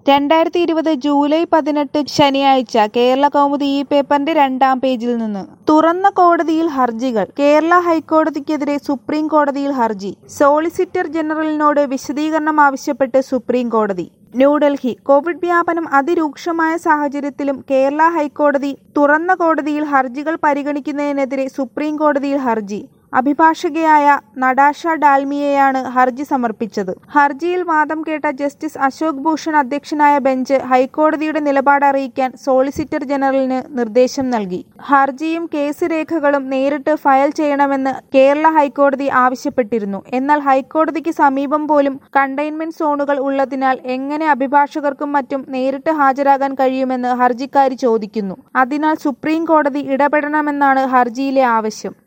2020 July 18 ശനിയാഴ്ച കേരള കൗമുദി ഈ പേപ്പറിന്റെ 2-ാം പേജിൽ നിന്ന്. തുറന്ന കോടതിയിൽ ഹർജികൾ. കേരള ഹൈക്കോടതിക്കെതിരെ സുപ്രീം കോടതിയിൽ ഹർജി. സോളിസിറ്റർ ജനറലിനോട് വിശദീകരണം ആവശ്യപ്പെട്ട് സുപ്രീം കോടതി. ന്യൂഡൽഹി. കോവിഡ് വ്യാപനം അതിരൂക്ഷമായ സാഹചര്യത്തിലും കേരള ഹൈക്കോടതി തുറന്ന കോടതിയിൽ ഹർജികൾ പരിഗണിക്കുന്നതിനെതിരെ സുപ്രീം കോടതിയിൽ ഹർജി. അഭിഭാഷകയായ നടാഷ ഡാൽമിയയാണ് ഹർജി സമർപ്പിച്ചത്. ഹർജിയിൽ വാദം കേട്ട ജസ്റ്റിസ് അശോക് ഭൂഷൺ അധ്യക്ഷനായ ബെഞ്ച് ഹൈക്കോടതിയുടെ നിലപാട് അറിയിക്കാൻ സോളിസിറ്റർ ജനറലിന് നിർദ്ദേശം നൽകി. ഹർജിയും കേസ് രേഖകളും നേരിട്ട് ഫയൽ ചെയ്യണമെന്ന് കേരള ഹൈക്കോടതി ആവശ്യപ്പെട്ടിരുന്നു. എന്നാൽ ഹൈക്കോടതിക്ക് സമീപം പോലും കണ്ടെയ്ൻമെന്റ് സോണുകൾ ഉള്ളതിനാൽ എങ്ങനെ അഭിഭാഷകർക്കും മറ്റും നേരിട്ട് ഹാജരാകാൻ കഴിയുമെന്ന് ഹർജിക്കാരി ചോദിക്കുന്നു. അതിനാൽ സുപ്രീം കോടതി ഇടപെടണമെന്നാണ് ഹർജിയിലെ ആവശ്യം.